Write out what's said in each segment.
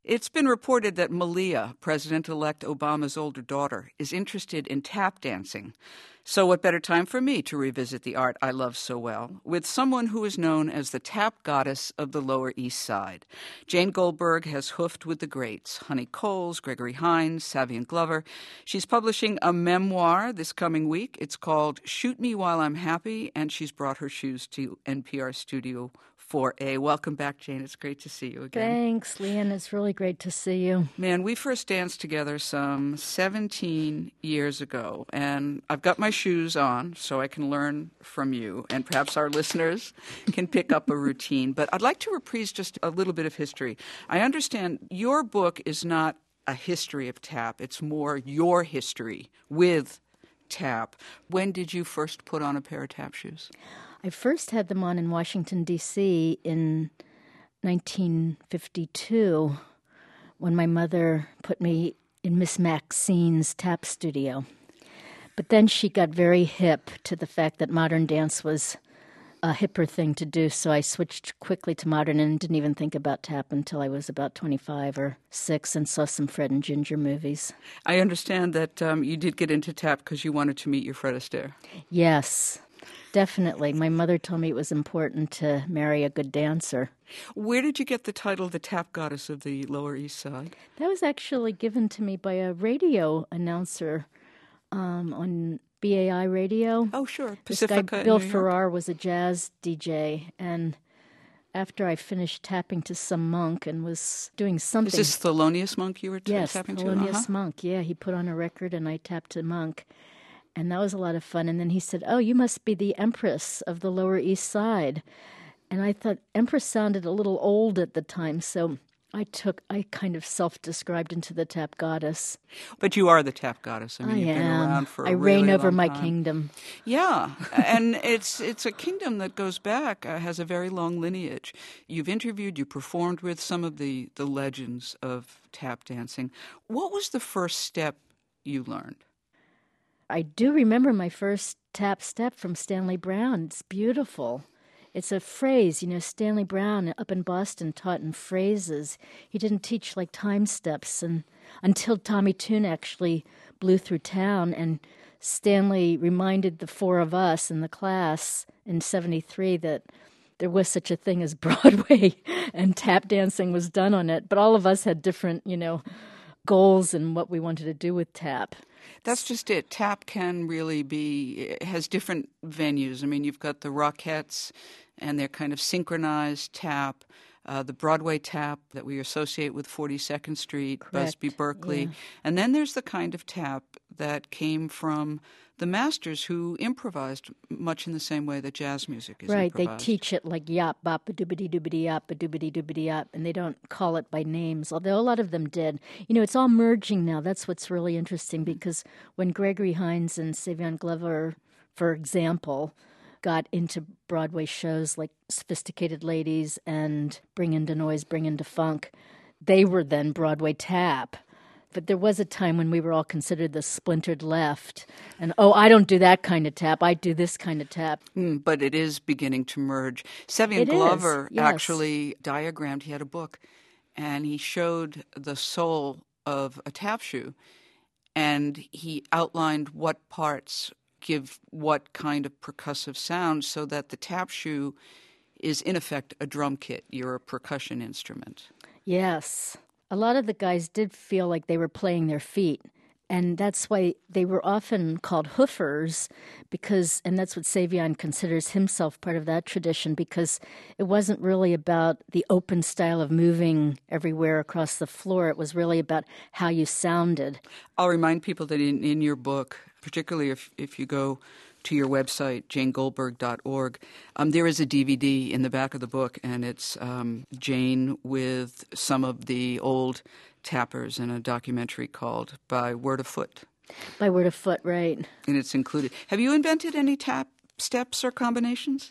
It's been reported that Malia, President-elect Obama's older daughter, is interested in tap dancing. So what better time for me to revisit the art I love so well with someone who is known as the tap goddess of the Lower East Side. Jane Goldberg has hoofed with the greats, Honey Coles, Gregory Hines, Savion Glover. She's publishing a memoir this coming week. It's called Shoot Me While I'm Happy, and she's brought her shoes to NPR Studio 4A. Welcome back, Jane. It's great to see you again. Thanks, Leanne. It's really great to see you. Man, we first danced together some 17 years ago, and I've got my shoes on so I can learn from you, and perhaps our listeners can pick up a routine. But I'd like to reprise just a little bit of history. I understand your book is not a history of tap. It's more your history with tap. When did you first put on a pair of tap shoes? I first had them on in Washington, D.C. in 1952 when my mother put me in Miss Maxine's tap studio. But then she got very hip to the fact that modern dance was a hipper thing to do, so I switched quickly to modern and didn't even think about tap until I was about 25 or 6 and saw some Fred and Ginger movies. I understand that you did get into tap because you wanted to meet your Fred Astaire. Yes. Definitely. My mother told me it was important to marry a good dancer. Where did you get the title, the Tap Goddess of the Lower East Side? That was actually given to me by a radio announcer on BAI radio. Oh, sure. Pacifica. This guy, Bill Farrar, was a jazz DJ, and after I finished tapping to some monk and was doing something... Is this Thelonious Monk you were tapping to? Yes, Thelonious Monk. Yeah, he put on a record and I tapped to Monk. And that was a lot of fun. And then he said, "Oh, you must be the Empress of the Lower East Side." And I thought Empress sounded a little old at the time, so I kind of self-described into the tap goddess. But you are the tap goddess. I mean, you've been around for a really reign over long my time. kingdom. Yeah, and it's a kingdom that goes back, has a very long lineage. You've interviewed, you performed with some of the legends of tap dancing. What was the first step you learned? I do remember my first tap step from Stanley Brown. It's beautiful. It's a phrase, Stanley Brown up in Boston taught in phrases. He didn't teach like time steps and until Tommy Tune actually blew through town, and Stanley reminded the four of us in the class in 73 that there was such a thing as Broadway and tap dancing was done on it. But all of us had different, goals and what we wanted to do with tap. That's just it. Tap can really it has different venues. I mean, you've got the Rockettes, and they're kind of synchronized tap, the Broadway tap that we associate with 42nd Street, Correct. Busby Berkeley. Yeah. And then there's the kind of tap that came from the masters who improvised much in the same way that jazz music is right, improvised. They teach it like yap, bop, a doobity doobity yap, a doobity doobity yap, and they don't call it by names, although a lot of them did. It's all merging now. That's what's really interesting, because when Gregory Hines and Savion Glover, for example, got into Broadway shows like Sophisticated Ladies and Bring Into Noise, Bring Into Funk, they were then Broadway tap. But there was a time when we were all considered the splintered left. And, I don't do that kind of tap. I do this kind of tap. But it is beginning to merge. Savion Glover actually diagrammed, he had a book, and he showed the soul of a tap shoe. And he outlined what parts give what kind of percussive sound so that the tap shoe is, in effect, a drum kit. You're a percussion instrument. Yes. A lot of the guys did feel like they were playing their feet, and that's why they were often called hoofers, and that's what Savion considers himself part of that tradition, because it wasn't really about the open style of moving everywhere across the floor. It was really about how you sounded. I'll remind people that in your book, particularly if you go to your website, janegoldberg.org, there is a DVD in the back of the book, and it's Jane with some of the old tappers in a documentary called By Word of Foot. By Word of Foot, right. And it's included. Have you invented any tap steps or combinations?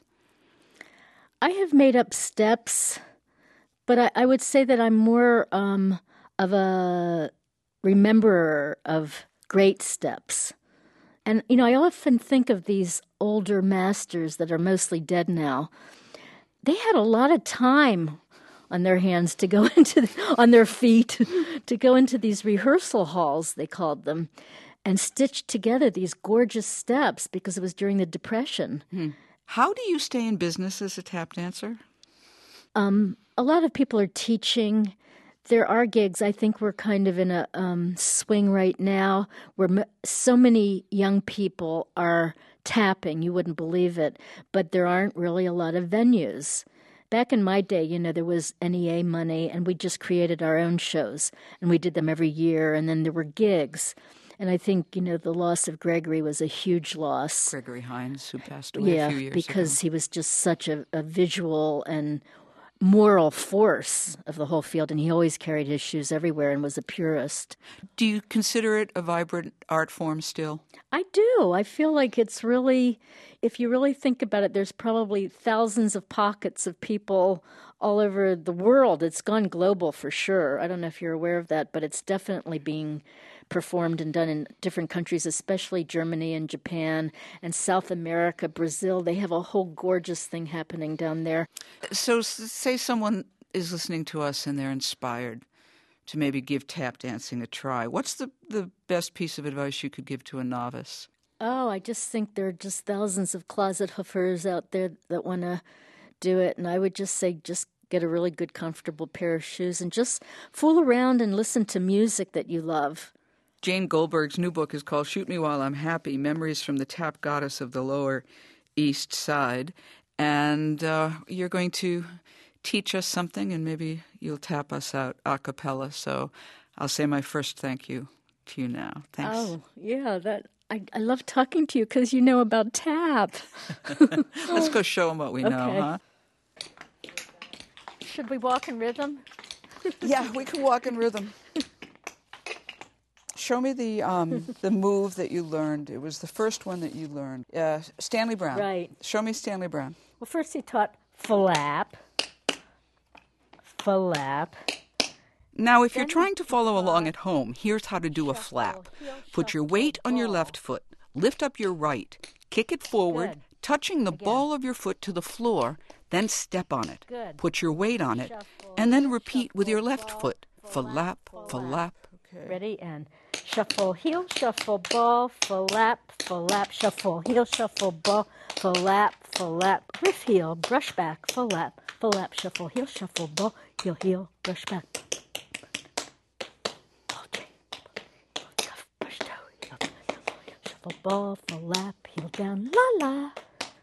I have made up steps, but I would say that I'm more of a rememberer of great steps. And, I often think of these older masters that are mostly dead now. They had a lot of time on their hands to go on their feet to go into these rehearsal halls, they called them, and stitch together these gorgeous steps because it was during the Depression. How do you stay in business as a tap dancer? A lot of people are teaching. There are gigs. I think we're kind of in a swing right now where so many young people are tapping. You wouldn't believe it, but there aren't really a lot of venues. Back in my day, there was NEA money, and we just created our own shows, and we did them every year, and then there were gigs. And I think, the loss of Gregory was a huge loss. Gregory Hines, who passed away a few years ago. Yeah, because he was just such a visual and moral force of the whole field, and he always carried his shoes everywhere and was a purist. Do you consider it a vibrant art form still? I do. I feel like it's really, if you really think about it, there's probably thousands of pockets of people all over the world. It's gone global for sure. I don't know if you're aware of that, but it's definitely being performed and done in different countries, especially Germany and Japan and South America, Brazil. They have a whole gorgeous thing happening down there. So say someone is listening to us and they're inspired to maybe give tap dancing a try. What's the best piece of advice you could give to a novice? Oh, I just think there are just thousands of closet hoofers out there that want to do it. And I would just say just get a really good, comfortable pair of shoes and just fool around and listen to music that you love. Jane Goldberg's new book is called Shoot Me While I'm Happy, Memories from the Tap Goddess of the Lower East Side. And you're going to teach us something, and maybe you'll tap us out a cappella. So I'll say my first thank you to you now. Thanks. Oh, yeah, I love talking to you because you know about tap. Let's go show them what we know, huh? Should we walk in rhythm? Yeah, we can walk in rhythm. Show me the move that you learned. It was the first one that you learned. Stanley Brown. Right. Show me Stanley Brown. Well, first he taught flap. Now, if you're trying to follow along at home, here's how to do a flap. Put your weight on your left foot. Lift up your right. Kick it forward, touching the ball of your foot to the floor. Then step on it. Put your weight on it. And then repeat with your left foot. Flap, flap. Okay. Ready? And shuffle, heel, shuffle, ball, flap, shuffle, heel, shuffle, ball, flap, riff heel, brush back, flap, shuffle, heel, ball, heel, brush back. Brush toe, heel, shuffle, ball, flap, heel down, la la.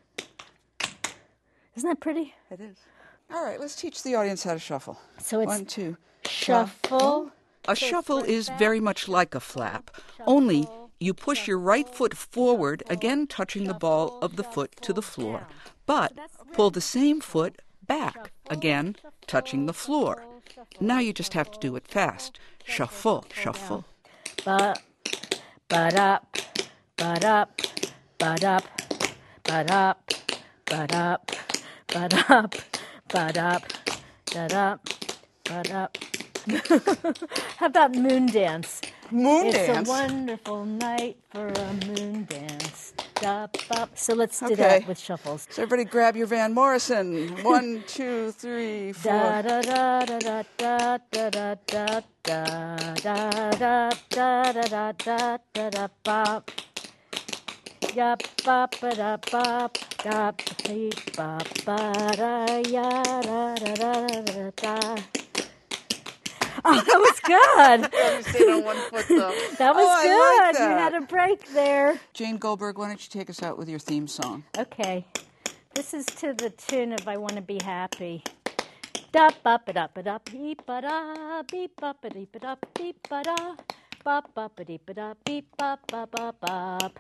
Isn't that pretty? It is. All right, let's teach the audience how to shuffle. So it's 1, 2. Shuffle. A shuffle is very much like a flap, only you push your right foot forward, again touching the ball of the foot to the floor, but pull the same foot back, again touching the floor. Now you just have to do it fast. Shuffle, shuffle. Ba-up, ba-up, ba-up, ba-up, ba-up, ba-up, ba-up, ba-up, ba-up, ba-up. How about moon dance? Moon dance? It's a wonderful night for a moon dance. So let's do that with shuffles. So everybody grab your Van Morrison. 1, 2, 3, 4. Da da da da da da da da da da da da da da da da bop. Yap bop da bop dop beep bop ba da ya da da da da. Oh, that was good. You stayed on one foot, though. That was good. I like that. You had a break there. Jane Goldberg, why don't you take us out with your theme song? Okay. This is to the tune of I Want to Be Happy. Da ba ba da ba da beep ba da beep ba ba dee ba da beep ba da ba ba ba dee ba da beep ba ba ba ba.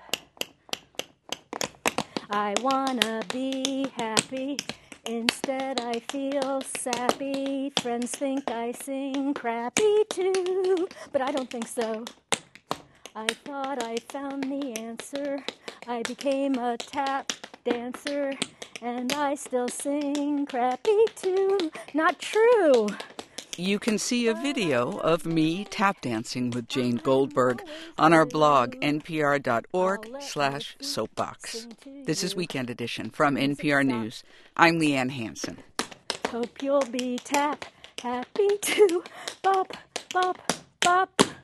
I wanna be happy. Instead I feel sappy. Friends think I sing crappy too, but I don't think so. I thought I found the answer. I became a tap dancer, and I still sing crappy too. Not true. You can see a video of me tap dancing with Jane Goldberg on our blog, npr.org/soapbox. This is Weekend Edition from NPR News. I'm Leanne Hansen. Hope you'll be tap happy to bop, bop, bop.